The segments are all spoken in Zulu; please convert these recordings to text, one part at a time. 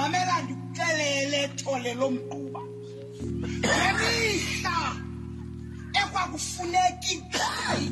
mamela ndikuxelele thole lomquba ngemihla ekwakufuneka iqhayi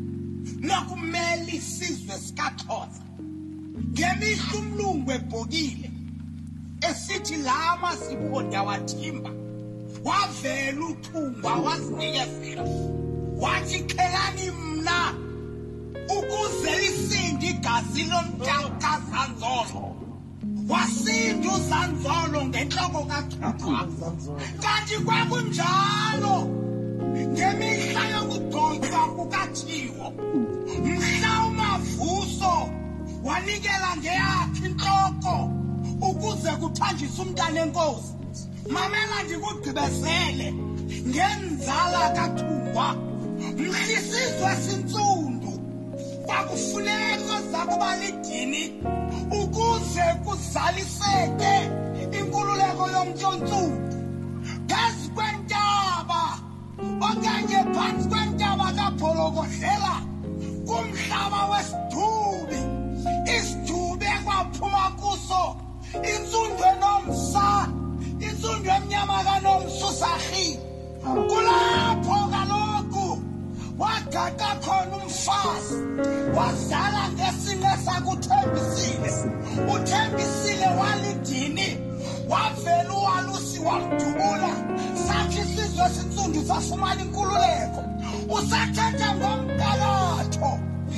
nokumela isizwe sikaXhosa ngemihla umlungu ebhokile esithi lama sibonda wathimba wavela uthungwa wazinikezela wathi qhelani mna ukuze lisinde igazi lomntaka Zanzolo wasinda uZanzolo ngenhloko kaXhosa kanti kwakunjalo ngemihla yokudonsa kukaThiwo mhla uMavuso wanikela ngeyakhe inhloko ukuze kuthanjiswe umntana enkosi mamela ndikugqibezele ngenzala kaThungwa mhlisizwe sinsundu kwakufuneka zakuba lidini ukuze kuzaliseke inkululeko yomntshontshundo phezu kwentaba okanye phantsi kwentaba kaBholokodlela kumhlaba wesidubi isidubi ekwaphuma kuso insundu enomsa insundu emnyama kaNomsusahi kulapho kaloku wagaqa khona umfazi wazala ngesine sakuThembisile uThembisile walidini wavela uWalusi wamdubula sathi isizwe esintsundu safumana inkululeko usathetha ngomphakathi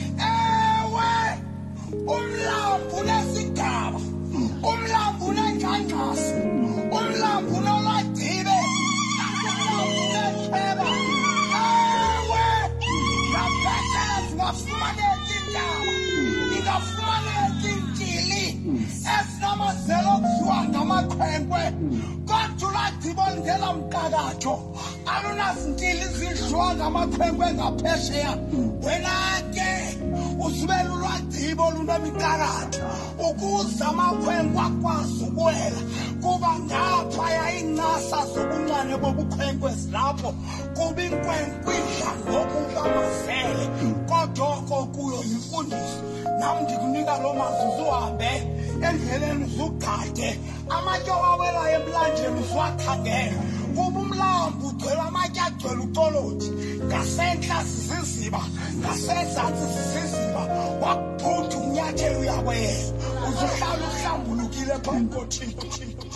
ewe umlambo nesigaba umlambo nenjangxasi umlambo noladibe umlambo necheba ewe ngaphetha singafumaneka indaba ingafumaneka intili esinamazelo kudliwa ngamakhwenkwe kodwa uladibo lingela mqakatho alunazintili zidliwa ngamakhwenkwe ngaphesheya wena ke uzibela ulwadibo lunomqakatho ukuze amakhwenkwe akwazi ukuwela kuba ngaphaya iincasa zobuncane bobukhwenkwe zilapho kuba inkwenkwe idla ngokuba mazele kodwa oko kuyo yimfundiso nam ndikunika loo mazwi uzuhambe endleleni uzugade amatye owawelayo emlanjeni uziwakhangela kuba umlambo ugcwele amatye agcwele ucolothi ngasentla ziziziba ngasezantsi ziziziba wakuphutha umnyathelo uyakwela uzuhlala uhlambulukile phambi koThixo